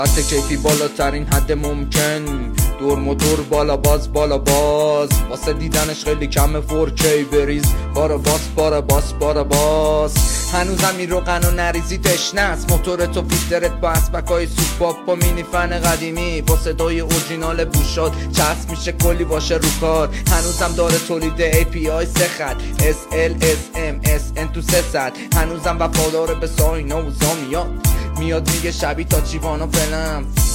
حتی کیفی بالاترین حد ممکن، دور موتور بالا باز واسه دیدنش خیلی کمه 4K بریز بارا باس هنوزم این روغن و نریزی تشنست، موتور تو فیلترت با اسبکای سوپاپ با مینی فن قدیمی با صدای اورجینال بوشاد چسب میشه کلی باشه رو کار. هنوزم داره تولید API 3 خط SL SM SN تو 300. هنوزم وفادار به ساینا و زامیات، میاد میگه شبی تا چیوانا فلم